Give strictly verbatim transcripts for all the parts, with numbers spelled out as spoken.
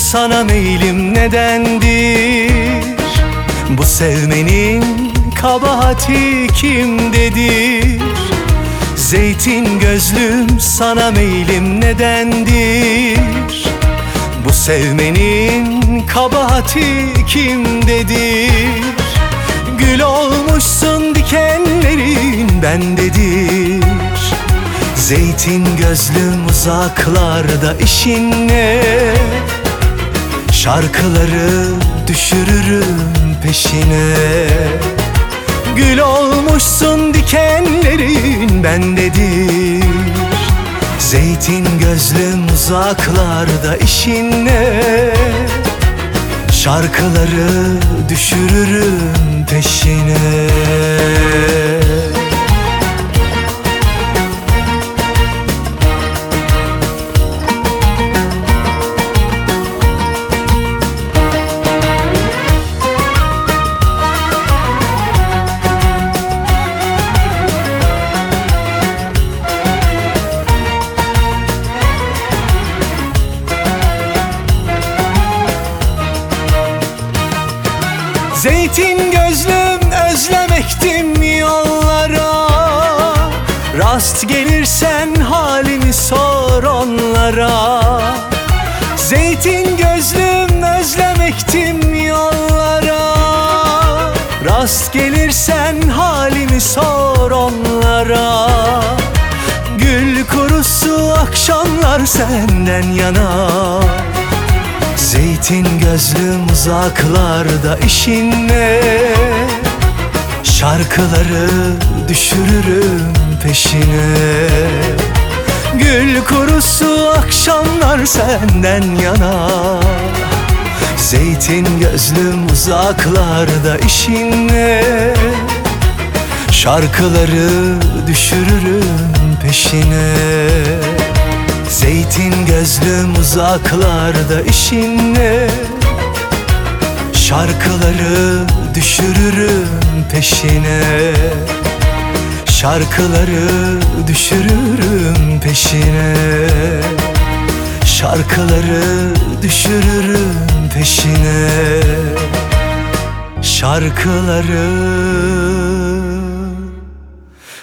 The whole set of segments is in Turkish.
sana meylim nedendir? Bu sevmenin kabahati kimdedir? Zeytin gözlüm sana meylim nedendir? Bu sevmenin kabahati kimdedir? Gül olmuşsun dikenlerin bendedir. Zeytin gözlüm uzaklarda işin ne? Şarkıları düşürürüm peşine. Gül olmuşsun dikenlerin bendedir. Zeytin gözlüm uzaklarda işin ne? Şarkıları düşürürüm peşine. Zeytin gözlüm özlemektim yollara. Rast gelirsen halimi sor onlara. Zeytin gözlüm özlemektim yollara. Rast gelirsen halimi sor onlara. Gül kurusu akşamlar senden yana. Zeytin gözlüm uzaklarda işin ne? Şarkıları düşürürüm peşine. Gül kurusu akşamlar senden yana. Zeytin gözlüm uzaklarda işin ne? Şarkıları düşürürüm peşine. Zeytin gözlüm uzaklarda işin ne? Şarkıları düşürürüm peşine. Şarkıları düşürürüm peşine. Şarkıları düşürürüm peşine. Şarkıları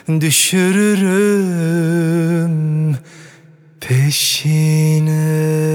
düşürürüm peşine.